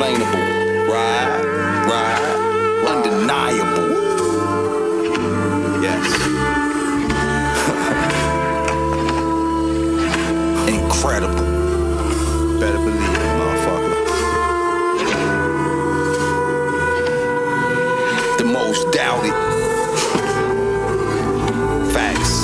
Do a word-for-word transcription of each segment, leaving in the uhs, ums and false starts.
unexplainable. Right, right, undeniable. Yes. Incredible. Better believe it, motherfucker. The most doubted. Facts.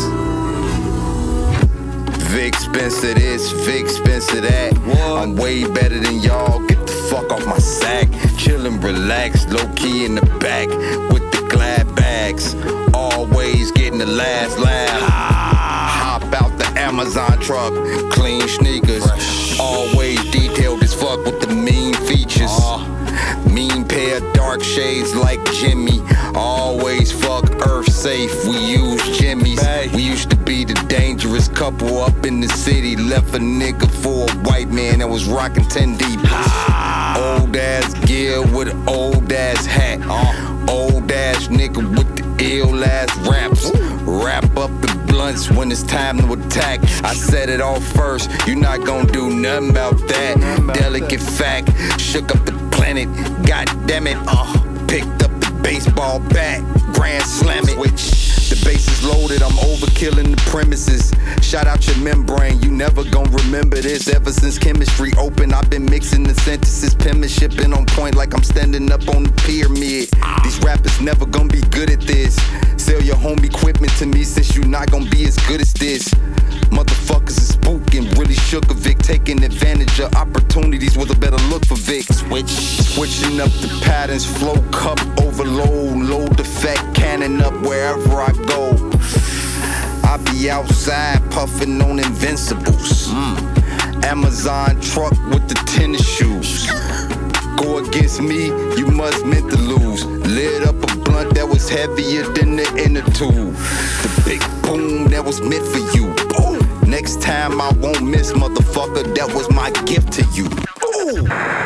Vic Spencer this, Vic Spencer that. What? I'm way better than y'all. Get the fuck off my sack. Chillin', relax, low key in the back with the glad bags. Always getting the last laugh. Hop out the Amazon truck, clean sneakers. Fresh. Always detailed as fuck with the mean features. Uh. Mean pair of dark shades like Jimmy. Always fuck Earth safe, we use Jimmy's. We used to be the dangerous couple up in the city. Left a nigga for a white man that was rocking ten deep. Old ass gear with an old ass hat. Old ass nigga with the ill ass raps. Wrap up the blunts when it's time to attack. I said it all first, you not gon' do nothing about that. Delicate fact, shook up the planet, god damn it. Uh, picked up the baseball bat, grand slam it. The base is loaded, I'm overkilling the premises. Shout out your membrane, you never gon' remember this. Ever since chemistry open, I've been mixing the sentences. Penmanship been on point like I'm standing up on the pyramid. These rappers never gon' be good at this. Sell your home equipment to me since you not gon' be as good as this. Motherfuckers is spooking, really shook a Vic. Taking advantage of opportunities with a better look for Vic. Switch, switching up the patterns, flow cup overload. Load the fat cannon up wherever I go. I be outside puffing on Invincibles. Mm. Amazon truck with the tennis shoes. Go against me, you must meant to lose. Lit up a blunt that was heavier than the inner tube. The big boom that was meant for you. Boom. Next time I won't miss, motherfucker, that was my gift to you. Ooh.